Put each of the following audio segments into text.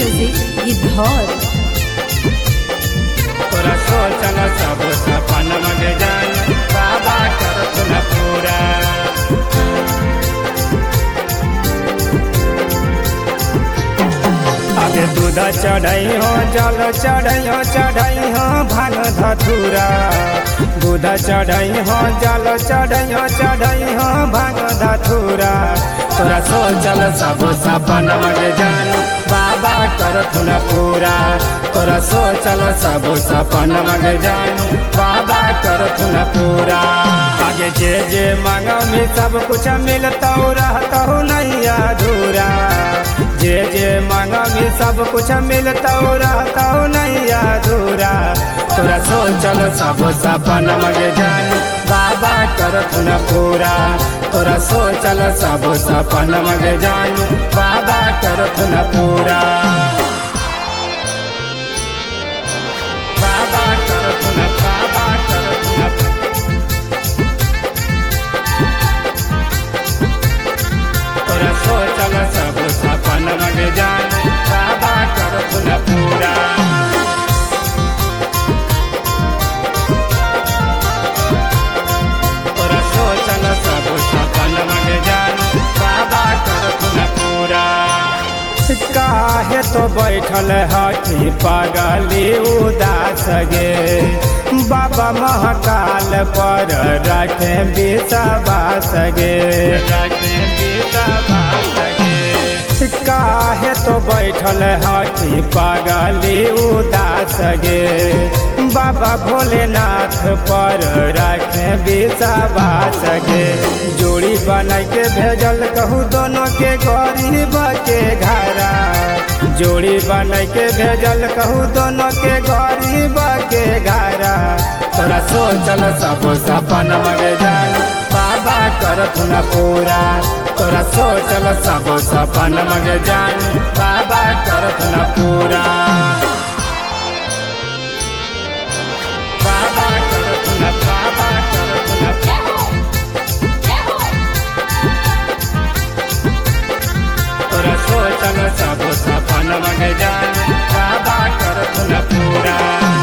Music Gidhaur. तोरा सोचल सब सपन मग जान बाबा करत न पूरा। आगे दूध चढ़ई हो जल चढ़ई हो भान धतूरा। दूध चढ़ई हो जल चढ़ई हो भान धतूरा। तोरा सोचल सब सपन मग जान बाबा करत न पूरा। तोरा सोचल सब सपन मग जान बाबा करत न पूरा। आगे जे जे मांगमी सब कुछ मिलतौ रहतौ नहीं अधूरा। जे जे मांगमी सब कुछ मिलतौ रहतौ नहीं अधूरा। तोरा सोचल सब सपन मग जान बाबा करत न पूरा। तोरा सोचल सब सपन मग जान बाबा करत न पूरा। बाबा करत न तोरा सोचल सब सपन मग जान बाबा करत न पूरा। तोरा सोचल सब सपन मग जान बाबा करत न पूरा। काहे तो बैठल हठी पागली उदास गे बाबा महाकाल पर रखे विश्वास गे। काहे तो बैठल हठी पागली उदास गे बाबा भोलेनाथ पर रखे विश्वास गे। जोड़ी बना के भेजल कहू दोनों के गरीब के घरा। जोड़ी बना के भेजल कहू दोनों के गरीब के घरा। तोरा सोचल सब सपन मग जान बाबा करत न पूरा। तोरा सोचल सब सपन मग जान बाबा करत न पूरा। बाबा करत न तोरा सोचल सब सपन मग जान बाबा करत न पूरा।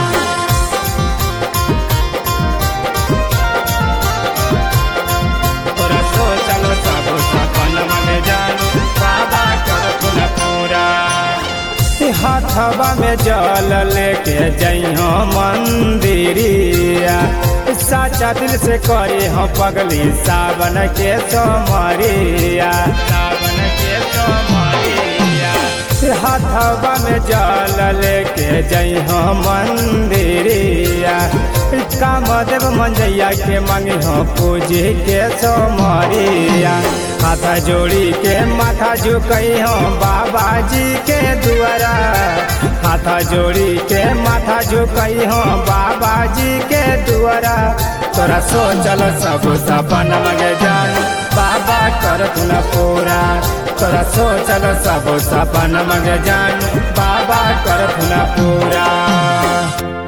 तोरा सोचल सब सपन मग जान बाबा करत न पूरा। हाथवा में जल लेके जइहो मंदिरिया। साचा दिल से करे हो पगली सावन के सोमरिया। सावन के सोमरिया हाथवा में जल लेके जइहो मंदिरिया। कामदेव मंजैया के मांगी हो पूजी के सोमरिया। हाथ जोड़ी के माथा झुकई हो बाबा जी के दुआरा। हाथ जोड़ी के माथा झुकई हो बाबा जी के दुआरा। तोरा सोचल सब सपन मग जान बाबा करत न पूरा। तोरा सोचल सब सपन मग जान बाबा करत न पूरा।